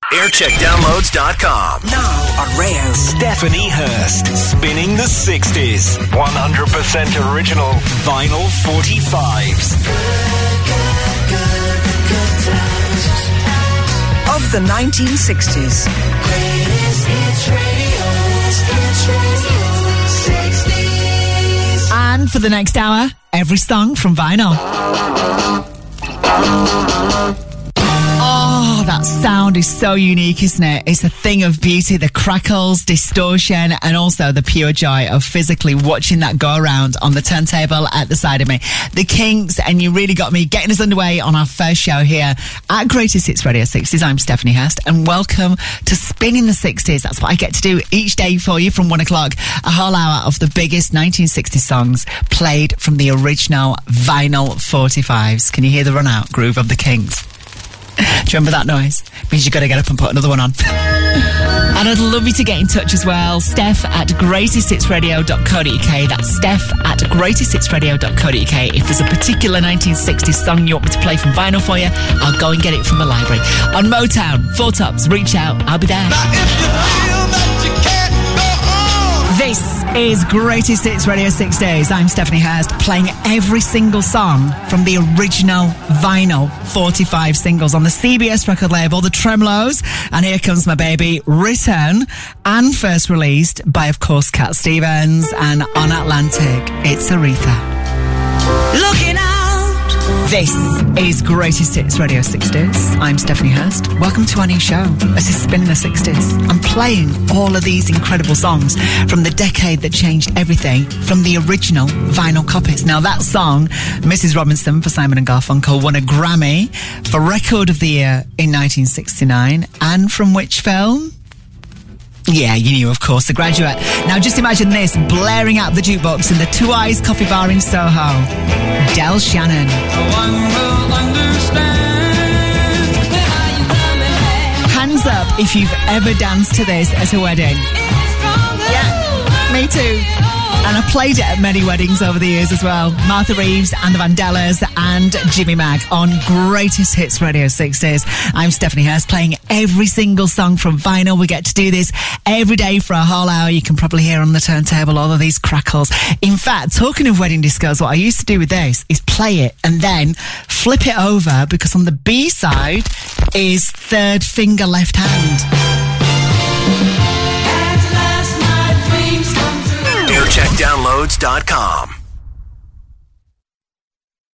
Aircheckdownloads.com. Now on Rayo. Stephanie Hurst, spinning the 60s. 100% original vinyl 45s. Of the 1960s. And for the next hour, every song from vinyl. Oh, that sound is so unique, isn't it? It's a thing of beauty, the crackles, distortion, and also the pure joy of physically watching that go around on the turntable at the side of me. The Kinks, and you really got me getting us underway on our first show here at Greatest Hits Radio 60s. I'm Stephanie Hurst, and welcome to Spinning the 60s. That's what I get to do each day for you from 1 o'clock. A whole hour of the biggest 1960 songs played from the original vinyl 45s. Can you hear the run-out groove of the Kinks? Do you remember that noise? Means you've got to get up and put another one on. And I'd love you to get in touch as well. Steph at greatesthitsradio.co.uk. That's Steph at greatesthitsradio.co.uk. If there's a particular 1960s song you want me to play from vinyl for you, I'll go and get it from the library. On Motown, Four Tops, reach out. I'll be there. Now if you feel that you can't go on. This is Greatest Hits Radio 60s. I'm Stephanie Hurst, playing every single song from the original vinyl 45 singles on the CBS record label, the Tremeloes. And Here Comes My Baby, written and first released by, of course, Cat Stevens. And on Atlantic, it's Aretha. Looking out. This is Greatest Hits Radio 60s. I'm Stephanie Hurst. Welcome to our new show. This is Spinning the 60s. I'm playing all of these incredible songs from the decade that changed everything, from the original vinyl copies. Now, that song, Mrs. Robinson for Simon and Garfunkel, won a Grammy for Record of the Year in 1969. And from which film? Yeah, you knew, of course, The Graduate. Now, just imagine this blaring out the jukebox in the Two Eyes Coffee Bar in Soho. Del Shannon. Hands up if you've ever danced to this at a wedding. Yeah, me too. And I played it at many weddings over the years as well. Martha Reeves and the Vandellas and Jimmy Mag on Greatest Hits Radio 60s. I'm Stephanie Hurst, playing every single song from vinyl. We get to do this every day for a whole hour. You can probably hear on the turntable all of these crackles. In fact, talking of wedding discos, what I used to do with this is play it and then flip it over, because on the B side is Third Finger Left Hand. Aircheckdownloads.com.